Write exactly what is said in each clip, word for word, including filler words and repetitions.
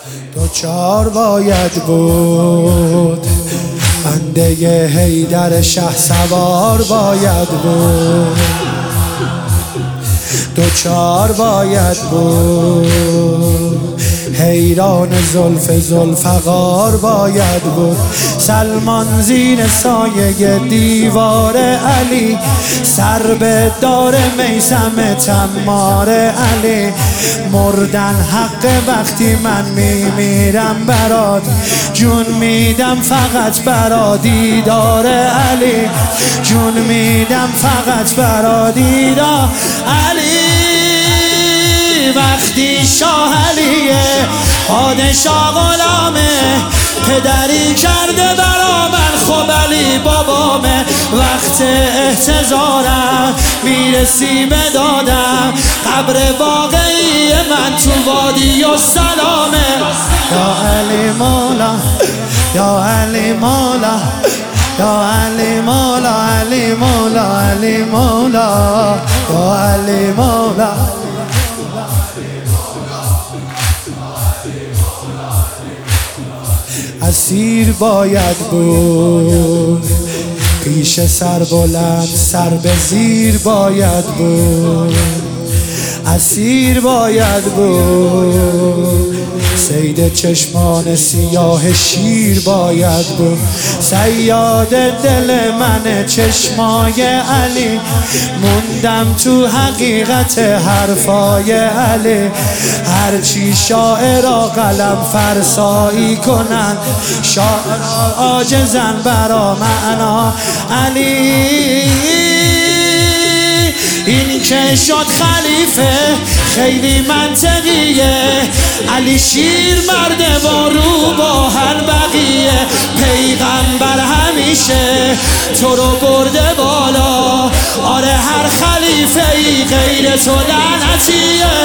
دو چار باید بود، بنده حیدر شه سوار باید بود، دو چار باید بود، حیران زلف ذوالفقار باید بود. سلمان زیر سایه دیوار علی، سر به دار میثم تمار علی. مردن حق وقتی من میمیرم برات، جون میدم فقط برا دیدار علی، جون میدم فقط برا دیدار علی. وقتی شاه علیه پادشاه غلامه، پدری کرده برا من خب علی بابامه. وقت احتضارم میرسی به دادم، قبر واقعی من تو وادی و سلامه. یا علی مولا، یا علی مولا، یا علی مولا، علی مولا، علی مولا، یا علی مولا. اسیر باید بود، پیش سر بلند سر به زیر باید بود، اسیر باید بود، صید چشمان سیاه شیر باید بود. صیاد دل من چشمای علی، موندم تو حقیقت حرفای علی. هرچی شاعرها قلم فرسایی کنن، شاعرها عاجزن برا معنا علی. این که شد خلیفه خیلی منطقیه، علی شیر مرد با رو با هر بقیه. پیغمبر همیشه تو رو برده بالا، آره هر خلیفه ای غیر تو لعنتیه.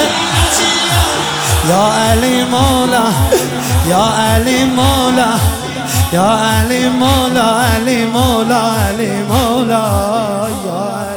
یا علی مولا، یا علی مولا، یا علی مولا، علی مولا، علی مولا، یا